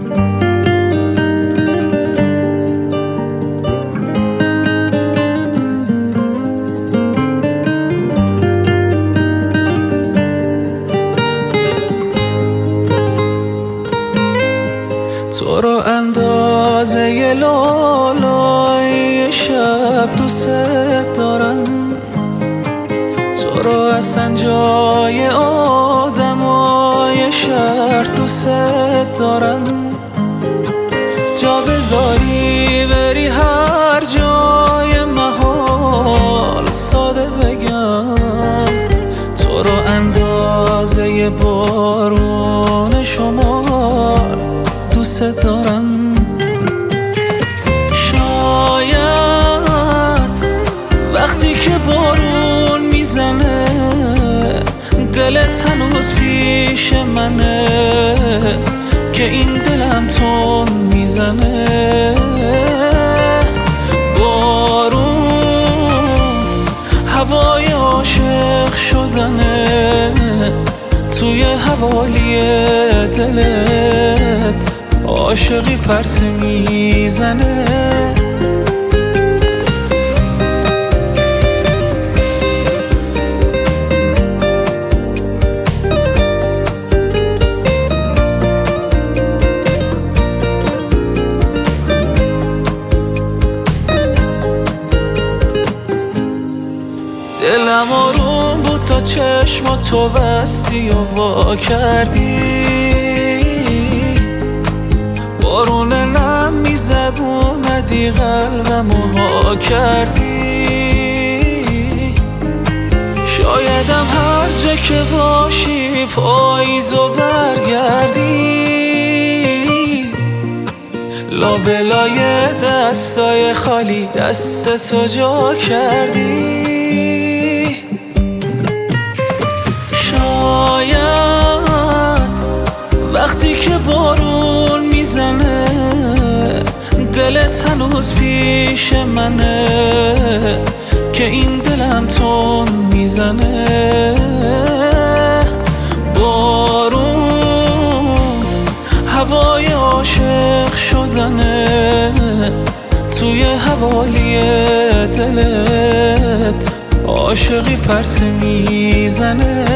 تو رو اندازه لالای شب دوست دارم، تو رو اصلا جای آدمای شهر دوست دارم. جا بذاری بری هر جای محال، ساده بگم تو رو اندازه بارون شمال دوست دارم. شاید وقتی که بارون میزنه دلت هنوز پیش منه، که این دلم تون میزنه. بارون هوای عاشق شدنه، توی حوالی دلت عاشقی پرسه میزنه. دلم آروم بود تا چشم تو بستی و وا کردی، بارون نم میزد اومدی قلبمو ها کردی. شایدم هر جا که باشی پاییزو برگردی، لابلای دستای خالی دستتو جا کردی. وقتی که بارون میزنه دلت هنوز پیش منه، که این دلم تون میزنه. بارون هوای عاشق شدنه، توی حوالی دلت عاشقی پرسه میزنه.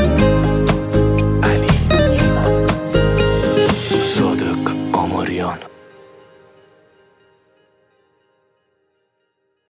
صادق آمریان.